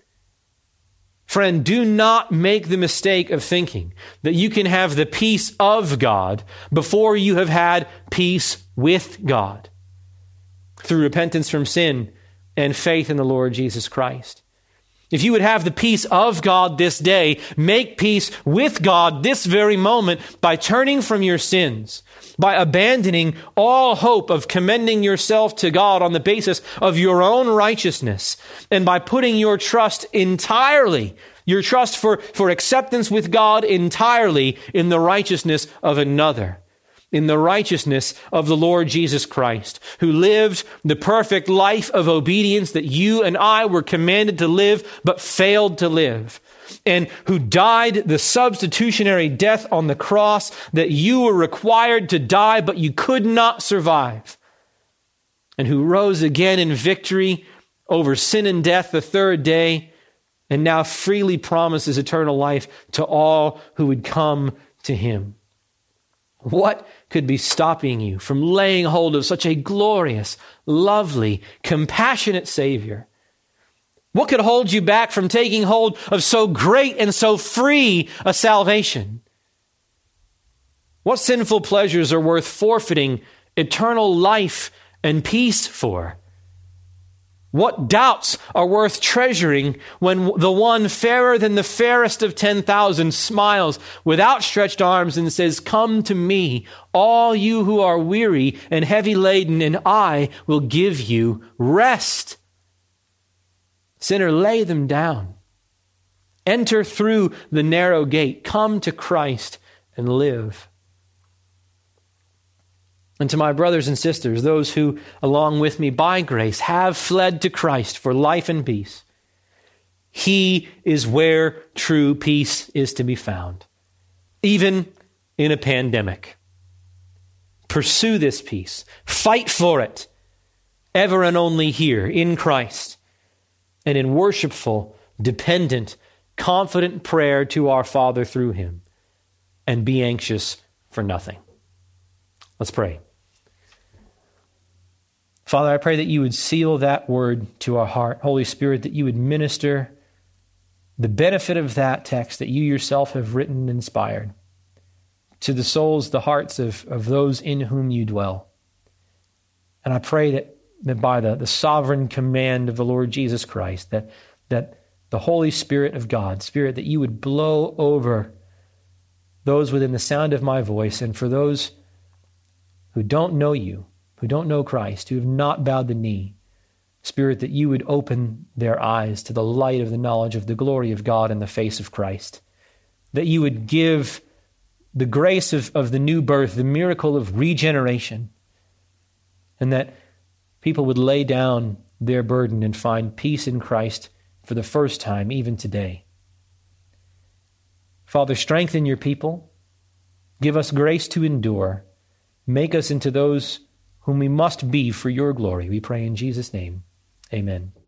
Friend, do not make the mistake of thinking that you can have the peace of God before you have had peace with God through repentance from sin and faith in the Lord Jesus Christ. If you would have the peace of God this day, make peace with God this very moment by turning from your sins, by abandoning all hope of commending yourself to God on the basis of your own righteousness, and by putting your trust entirely, your trust for acceptance with God entirely in the righteousness of another, in the righteousness of the Lord Jesus Christ, who lived the perfect life of obedience that you and I were commanded to live, but failed to live, and who died the substitutionary death on the cross that you were required to die, but you could not survive, and who rose again in victory over sin and death the third day, and now freely promises eternal life to all who would come to him. What could be stopping you from laying hold of such a glorious, lovely, compassionate Savior? What could hold you back from taking hold of so great and so free a salvation? What sinful pleasures are worth forfeiting eternal life and peace for? What doubts are worth treasuring when the one fairer than the fairest of 10,000 smiles with outstretched arms and says, come to me, all you who are weary and heavy laden, and I will give you rest. Sinner, lay them down. Enter through the narrow gate. Come to Christ and live. And to my brothers and sisters, those who, along with me by grace, have fled to Christ for life and peace, he is where true peace is to be found, even in a pandemic. Pursue this peace. Fight for it, ever and only here in Christ, and in worshipful, dependent, confident prayer to our Father through him, and be anxious for nothing. Let's pray. Father, I pray that you would seal that word to our heart. Holy Spirit, that you would minister the benefit of that text that you yourself have written and inspired to the souls, the hearts of those in whom you dwell. And I pray that by the sovereign command of the Lord Jesus Christ, that the Holy Spirit of God, Spirit, that you would blow over those within the sound of my voice, and for those who don't know you, who don't know Christ, who have not bowed the knee, Spirit, that you would open their eyes to the light of the knowledge of the glory of God in the face of Christ, that you would give the grace of the new birth, the miracle of regeneration, and that people would lay down their burden and find peace in Christ for the first time, even today. Father, strengthen your people. Give us grace to endure. Make us into those whom we must be for your glory. We pray in Jesus' name. Amen.